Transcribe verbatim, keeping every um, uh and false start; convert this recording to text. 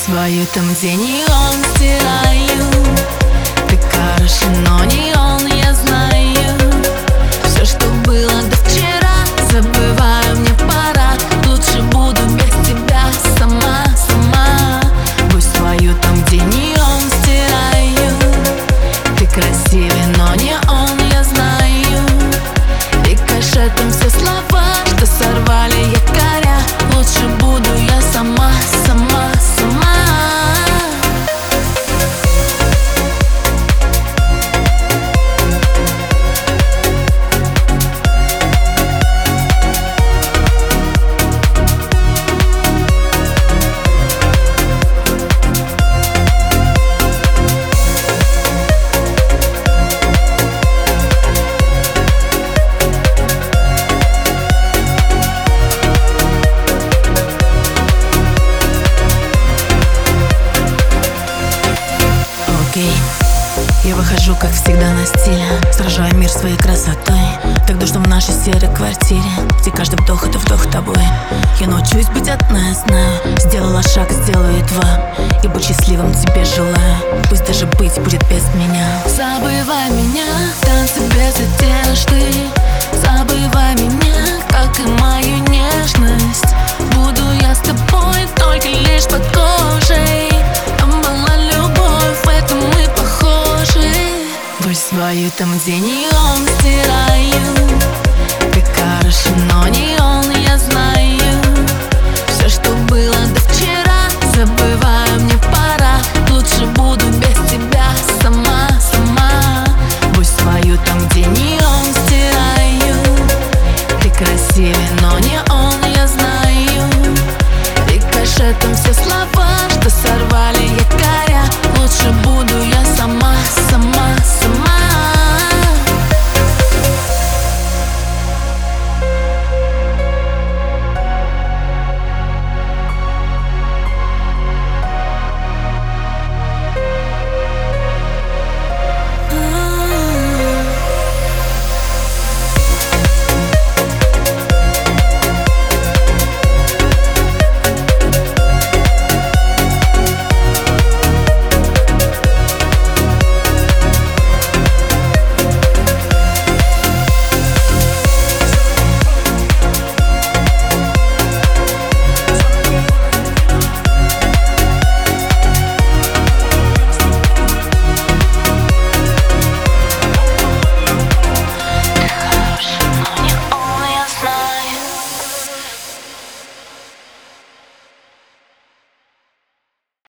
свою там, где не он, стираю. Ты хороший, но не он, я знаю. Все, что было до вчера, забываю, мне пора. Лучше буду без тебя сама, сама. Пусть свою там, где не он, стираю. Ты красивый, но не он, я знаю. Рикошетом все слова, что сорвали якоря. Лучше буду я сама, сама, сама. Я выхожу, как всегда, на стиле, сражаю мир своей красотой. Так душно в нашей серой квартире, где каждый вдох — это вдох тобой. Я научусь быть одна, я знаю. Сделала шаг, сделаю два, и быть счастливым тебе желаю. Пусть даже быть будет без меня. Забывай меня, танцы без одежды. Забывай меня, как и мою нежность. Буду я с тобой только лишь под кожей. Там была любовь, в этом мы похожи. Пусть свою там, где не он, стирай.